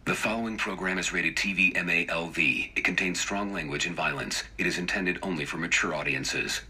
The following program is rated TV MALV. It contains strong language and violence. It is intended only for mature audiences.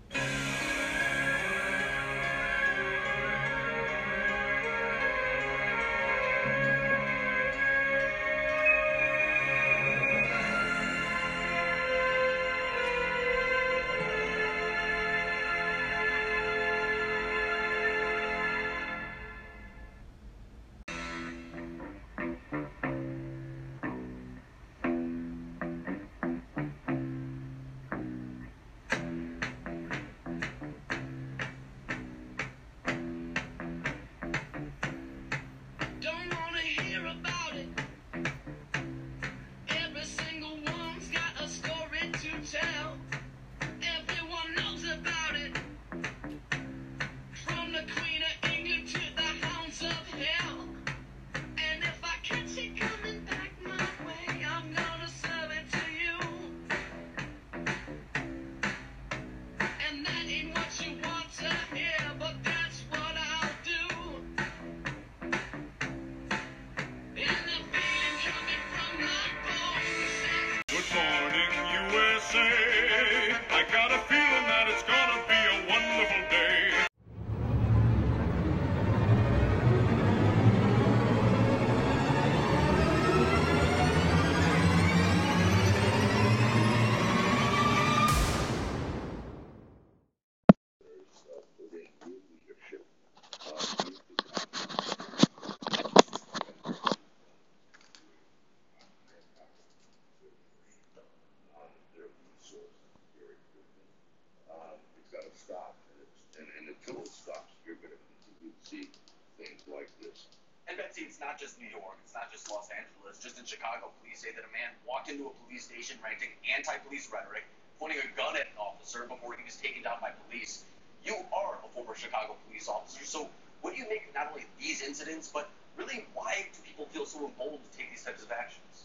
It's not just New York, it's not just Los Angeles. Just in Chicago, police say that a man walked into a police station ranting anti-police rhetoric, pointing a gun at an officer before he was taken down by police. You are a former Chicago police officer, so what do you make of not only these incidents, but really why do people feel so emboldened to take these types of actions?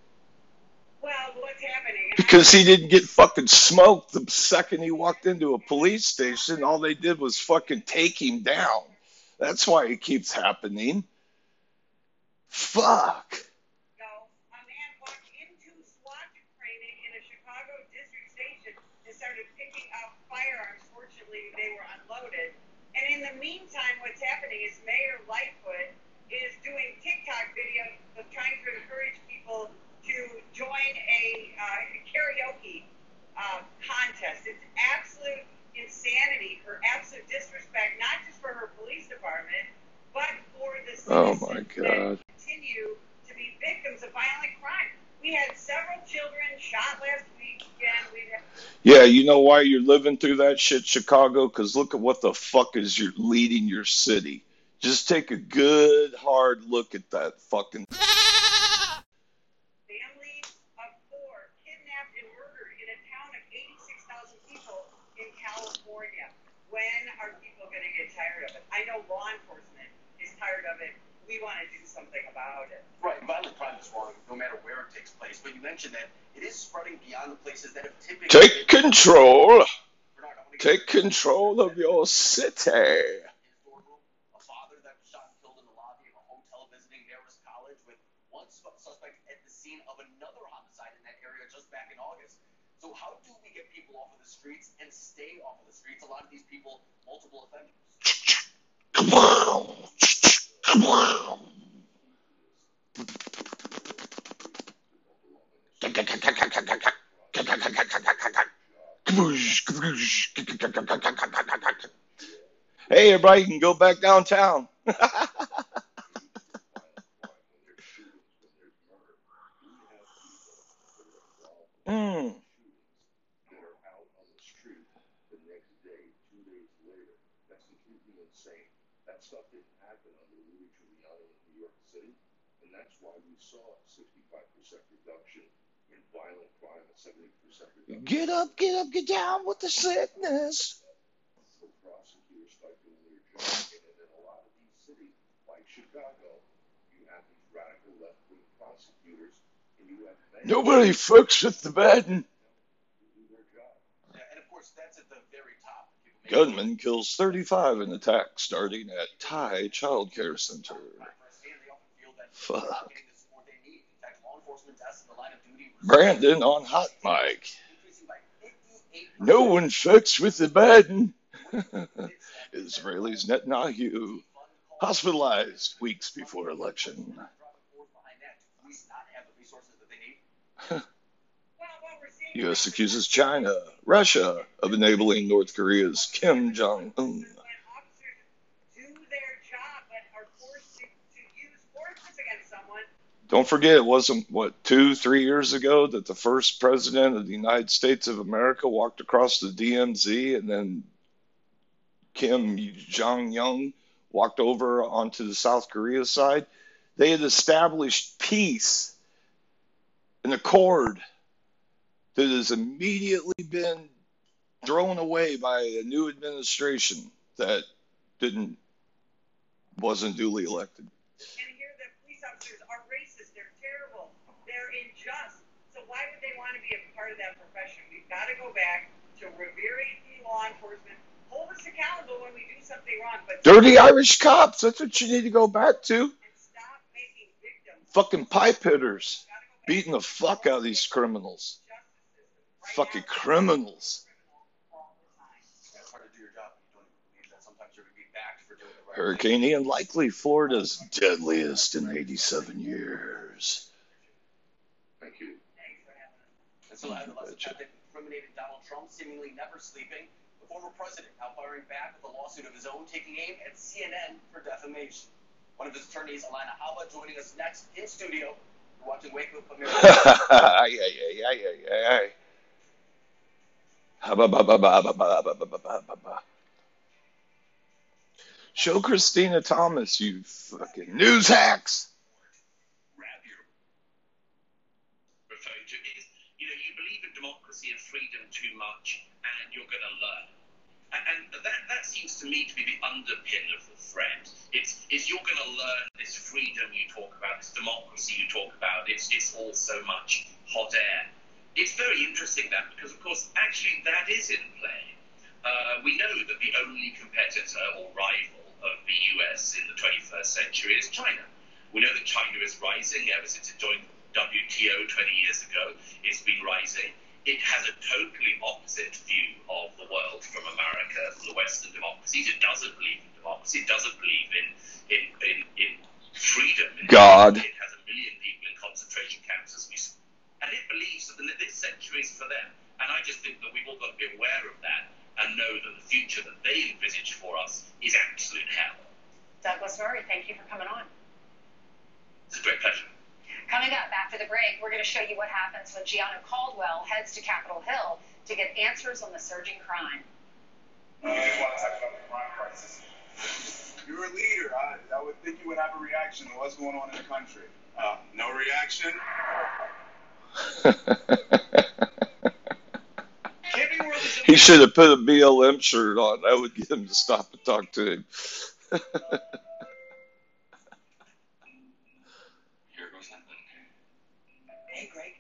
Well, what's happening? Because he didn't get fucking smoked the second he walked into a police station. All they did was fucking take him down. That's why it keeps happening. Fuck. No, a man walked into SWAT training in a Chicago district station and started picking up firearms. Fortunately, they were unloaded. And in the meantime, what's happening is Mayor Lightfoot is doing TikTok videos of trying to encourage people to join a karaoke contest. It's absolute insanity, her absolute disrespect, not just for her police department, but for the citizens that continue to be victims of violent crime. We had several children shot last weekend. Yeah, you know why you're living through that shit, Chicago? Because look at what the fuck is you're leading your city. Just take a good, hard look at that fucking... Families of 4 kidnapped and murdered in a town of 86,000 people in California. When are people going to get tired of it? I know law enforcement is tired of it. We want to do something about it. Right, violent crime is wrong no matter where it takes place, but you mentioned that it is spreading beyond the places that have typically... Take control. Take control of your city. A father that was shot and killed in the lobby of a hotel visiting Marist College, with one suspect at the scene of another homicide in that area just back in August. So how do we get people off of the streets and stay off of the streets? A lot of these people, multiple offenders. Come on. Come on. Hey, everybody can go back downtown. That stuff didn't happen under Rudy Giuliani in New York City, and that's why we saw a 65% reduction in violent crime, a 70% reduction. Get up, get down with the sickness. So prosecutors start doing their job, and in a lot of these cities, like Chicago, you have these radical left-wing prosecutors, and you have... Nobody fucks with the Biden. Gunman kills 35 in attack starting at Thai Child Care Center. Fuck. In fact, law enforcement deaths in the line of duty were Brandon on hot mic. increasing by 58%. No one fucks with the Biden. Israelis Netanyahu hospitalized weeks before election. U.S. accuses China, Russia of enabling North Korea's Kim Jong-un. When officers do their job but are forced to use force against someone, Don't forget, it wasn't, 2-3 years ago that the first president of the United States of America walked across the DMZ, and then Kim Jong-un walked over onto the South Korea side. They had established peace, an accord that has immediately been thrown away by a new administration that wasn't duly elected. and here the police officers are racist, they're terrible, they're unjust. So why would they want to be a part of that profession? We've got to go back to revering law enforcement, hold us accountable when we do something wrong, but Dirty Irish cops, that's what you need to go back to. and stop making victims. Fucking pipe hitters beating the fuck out of these criminals. Fucking criminals. Yeah, it's hard to do your job when you don't even believe that sometimes you're going to be backed for doing it right. Hurricane Ian likely Florida's deadliest in 87 years. Thank you. And so as the lesson that incriminated Donald Trump seemingly never sleeping, the former president now firing back with a lawsuit of his own taking aim at CNN for defamation. One of his attorneys, Alana Haba, joining us next in studio. We're watching Waco America. Show Christina Thomas, you fucking news hacks. Grab your referring to is, you believe in democracy and freedom too much, and you're going to learn. And that seems to me to be the underpin of the threat. It's you're going to learn this freedom you talk about, this democracy you talk about. It's all so much hot air. It's very interesting that, because of course actually that is in play. We know that the only competitor or rival of the US in the 21st century is China. We know that China is rising ever since it joined WTO 20 years ago. It's been rising. It has a totally opposite view of the world from America, from the Western democracies. It doesn't believe in democracy. It doesn't believe in freedom. God. It has 1 million people in concentration camps, as we see. And it believes that this century is for them. And I just think that we've all got to be aware of that and know that the future that they envisage for us is absolute hell. Douglas Murray, thank you for coming on. It's a great pleasure. Coming up after the break, we're going to show you what happens when Gianna Caldwell heads to Capitol Hill to get answers on the surging crime. You just want to talk about the crime crisis. You're a leader. I would think you would have a reaction to what's going on in the country. No reaction? He should have put a BLM shirt on. That would get him to stop and talk to him. Here goes nothing. Hey, Greg.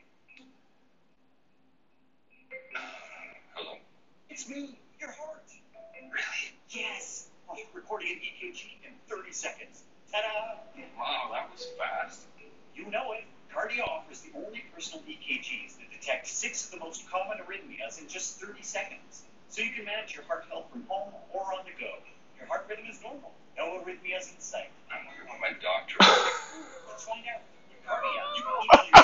Hello? It's me, your heart. Really? Yes. I'm recording an EKG in 30 seconds. Ta-da! Wow, that was fast. You know it. Cardio offers the only personal EKGs that detect 6 of the most common arrhythmias in just 30 seconds. So you can manage your heart health from home or on the go. Your heart rhythm is normal. No arrhythmias in sight. I wonder what my doctor Let's find out. Cardio. You can email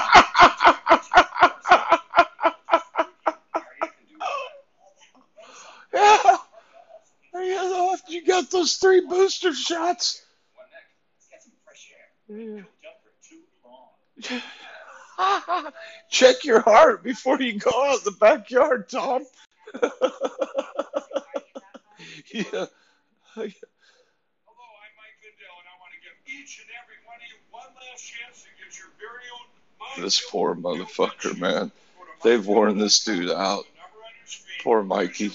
Cardio can do Yeah. You got those 3 booster shots. What next? Let's get some fresh air. Yeah. Cooped up for too long. Check your heart before you go out in the backyard, Tom. Yeah. Hello, I'm Mike Lindell, and I want to give each and every one of you one last chance to get your very own This poor motherfucker, man. They've worn this dude out. Poor Mikey.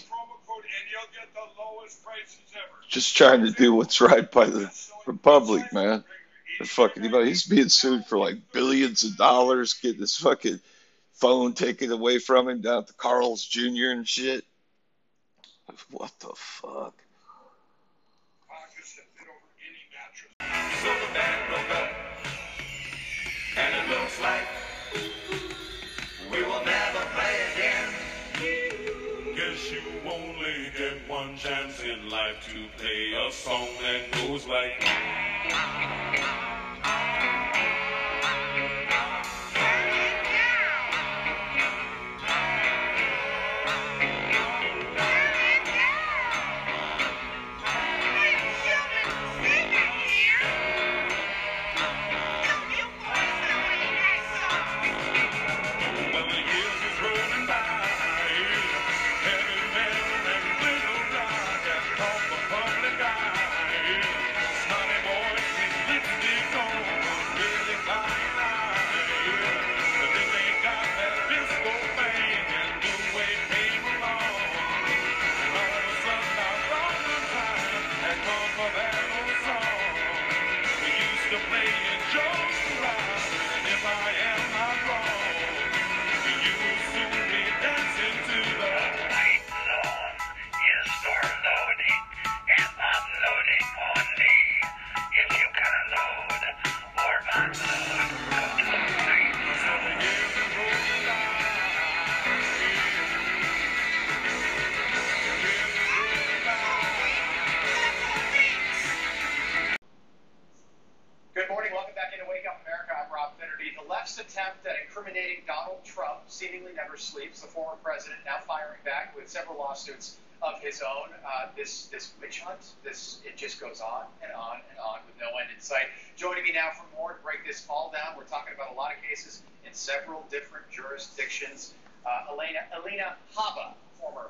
Just trying to do what's right by the Republic, man. They're fucking, he's being sued for like billions of dollars, getting his fucking phone taken away from him down at the Carl's Jr. and shit. What the fuck? And it looks like Good morning. Welcome back into Wake Up America. I'm Rob Finnerty. The left's attempt at incriminating Donald Trump seemingly never sleeps. The former president now firing back with several lawsuits of his own. This witch hunt, it just goes on and on and on with no end in sight. Joining me now for more to break this all down, we're talking about a lot of cases in several different jurisdictions. Alina Habba, former,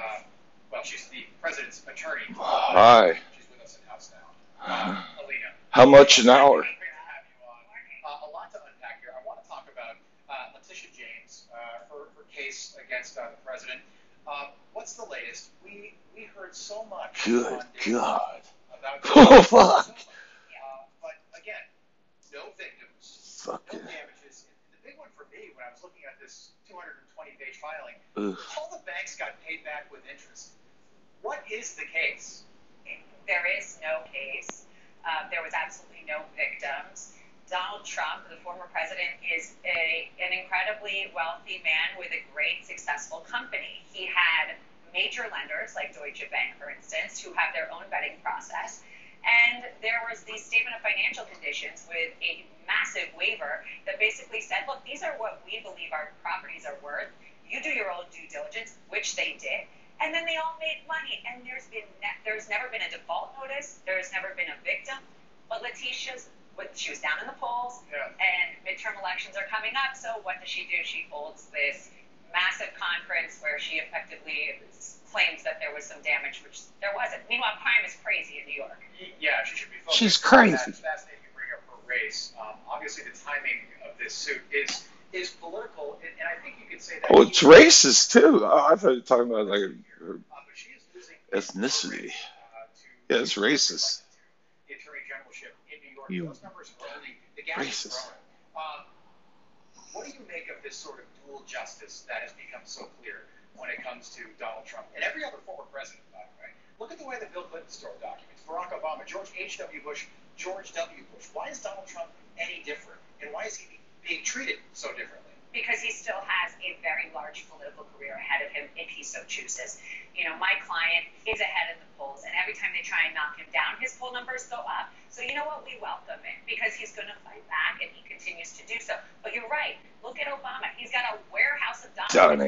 she's the president's attorney. Hi. She's with us in house now. Alina. How much an hour? Great to have you on. A lot to unpack here. I want to talk about Letitia James, her case against the president. What's the latest? We heard so much. Good God. About Oh, fuck. But again, no victims, Fuck no it. damages. The big one for me when I was looking at this 220-page filing, Ugh. all the banks got paid back with interest. What is the case? There is no case. There was absolutely no victims. Donald Trump, the former president, is an incredibly wealthy man with a great, successful company. He had major lenders, like Deutsche Bank, for instance, who have their own vetting process. And there was the statement of financial conditions with a massive waiver that basically said, look, these are what we believe our properties are worth. You do your own due diligence, which they did. And then they all made money. And there's never been a default notice. There's never been a victim. But she was down in the polls, and midterm elections are coming up. So what does she do? She holds this massive conference where she effectively claims that there was some damage, which there wasn't. Meanwhile, crime is crazy in New York. Yeah, she should be focused. She's crazy. That's fascinating you bring up her race. Obviously, the timing of this suit is political, and I think you could say that. Oh, it's racist too. Oh, I thought you were talking about like her but she is losing ethnicity. to Yeah, it's racist. the Attorney Generalship in New York. You Those numbers are only the gap is racist. growing. What do you make of this sort of dual justice that has become so clear when it comes to Donald Trump and every other former president, by the way? Look at the way that Bill Clinton stored documents. Barack Obama, George H.W. Bush, George W. Bush. Why is Donald Trump any different? And why is he being treated so differently? Because he still has a very large political career ahead of him if he so chooses. You know, my client is ahead in the polls, and every time they try and knock him down, his poll numbers go up. So you know what? We welcome it because he's going to fight back, and he continues to do so. But you're right. Look at Obama. He's got a warehouse of documents.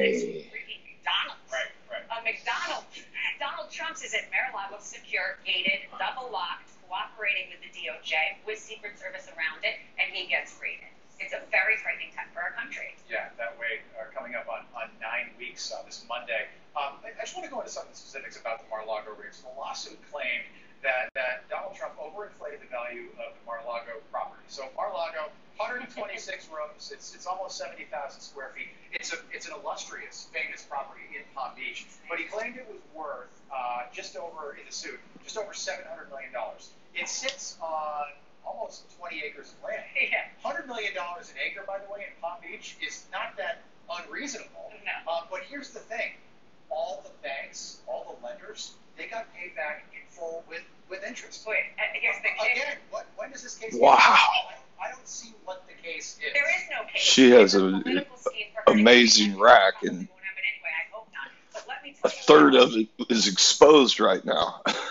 Donald. Right. McDonald's. Donald Trump's is at Mar-a-Lago, secure, gated, double-locked, cooperating with the DOJ, with Secret Service around it, and he gets raided. It's a very frightening time for our country. Yeah, that way, coming up on 9 weeks this Monday. I just want to go into some of the specifics about the Mar-a-Lago raids. The lawsuit claimed that Donald Trump overinflated the value of the Mar-a-Lago property. So Mar-a-Lago, 126 rooms. It's almost 70,000 square feet. It's an illustrious, famous property in Palm Beach. But he claimed it was worth just over $700 million. It sits on almost 20 acres of land. Yeah. $100 million an acre, by the way, in Palm Beach is not that unreasonable. No. But here's the thing. All the banks, all the lenders, they got paid back in full with interest. Wait, here's the case. Again, when does this case Wow. I don't see what the case is. There is no case. She has It's a an political scheme for her to amazing get rack, it and won't happen anyway. I hope not. But let me a tell you, third of it is exposed right now. It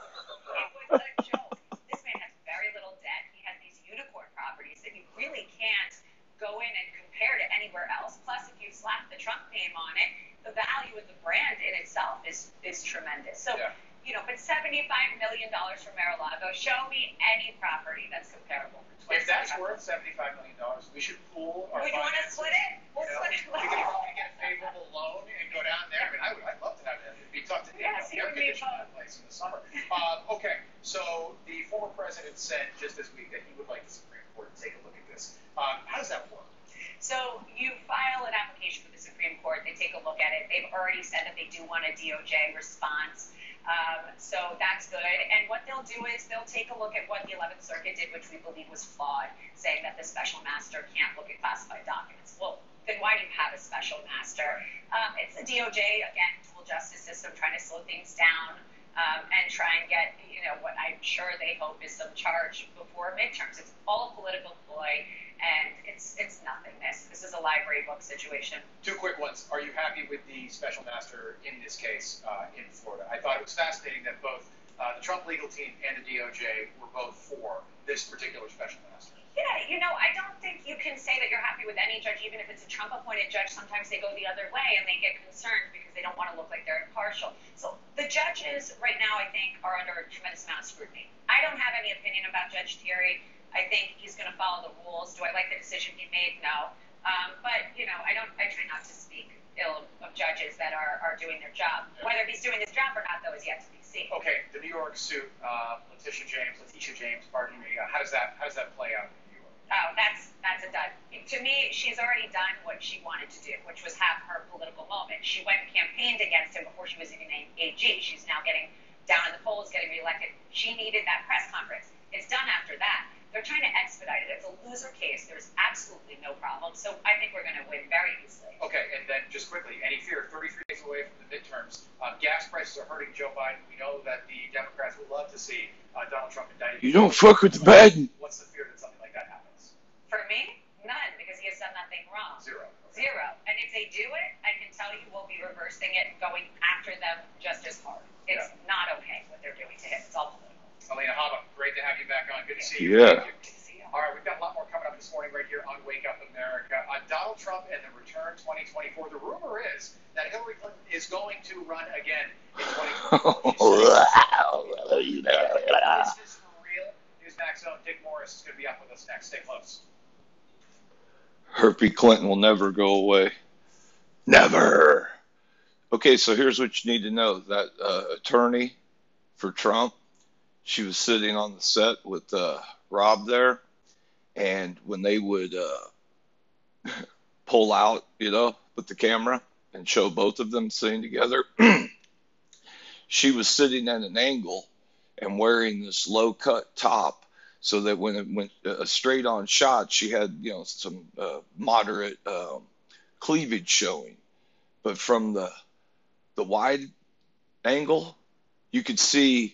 was a joke. This man has very little debt. He has these unicorn properties that you really can't go in and compare to anywhere else. Plus, if you slap the Trump name on it, the value of the brand in itself is tremendous. So, but $75 million for Mar-a-Lago. Show me any property that's comparable. If that's worth $75 million, we should pool our Would you want to finances. split it? We'll split it. We could probably get a favorable loan and go down there. I mean, I'd love to have that. It'd be tough to do. Yes, you air and me condition that both. place in the summer. Okay, so the former president said just this week that he would like the Supreme Court to take a look at this. How does that work? So you file an application with the Supreme Court. They take a look at it. They've already said that they do want a DOJ response. So that's good. And what they'll do is they'll take a look at what the 11th Circuit did, which we believe was flawed, saying that the special master can't look at classified documents. Well, then why do you have a special master? It's the DOJ, again, dual justice system, trying to slow things down and try and get, what I'm sure they hope is some charge before midterms. It's all a political ploy, and it's nothingness. This is a library book situation. Two quick ones. Are you happy with the special master in this case in Florida? I thought it was fascinating that both the Trump legal team and the DOJ were both for this particular special master. Yeah, I don't think you can say that you're happy with any judge, even if it's a Trump-appointed judge. Sometimes they go the other way and they get concerned because they don't want to look like they're impartial. So the judges right now, I think, are under a tremendous amount of scrutiny. I don't have any opinion about Judge Thierry. I think he's going to follow the rules. Do I like the decision he made? No. But, I try not to speak ill of judges that are doing their job. Whether he's doing his job or not, though, is yet to be seen. Okay, the New York suit, Letitia James, pardon me. How does that play out in New York? Oh, that's a dud. To me, she's already done what she wanted to do, which was have her political moment. She went and campaigned against him before she was even named AG. She's now getting down in the polls, getting reelected. She needed that press conference. It's done after that. They're trying to expedite it. It's a loser case. There's absolutely no problem. So I think we're going to win very easily. Okay, and then just quickly, any fear? 33 days away from the midterms. Gas prices are hurting Joe Biden. We know that the Democrats would love to see Donald Trump indicted. You don't fuck with Biden. What's the fear that something like that happens? For me, none, because he has done nothing wrong. Zero. And if they do it, I can tell you we'll be reversing it and going after them just as hard. It's not okay what they're doing to him. It's all political. Alina Habba, great to have you back on. Good to see you. Yeah. Good to see you. All right, we've got a lot more coming up this morning right here on Wake Up America. Donald Trump and the return 2024. The rumor is that Hillary Clinton is going to run again in 2024. This is for real. Newsmax own Dick Morris is going to be up with us next. Stay close. Herpy Clinton will never go away. Never. Okay, so here's what you need to know. That attorney for Trump, she was sitting on the set with Rob there, and when they would pull out, with the camera and show both of them sitting together, she was sitting at an angle and wearing this low-cut top so that when it went a straight-on shot, she had, some moderate cleavage showing. But from the wide angle, you could see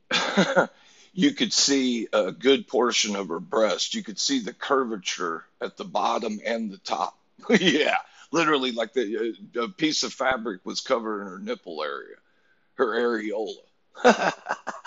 a good portion of her breast. You could see the curvature at the bottom and the top. Yeah, literally like a piece of fabric was covering her nipple area, her areola.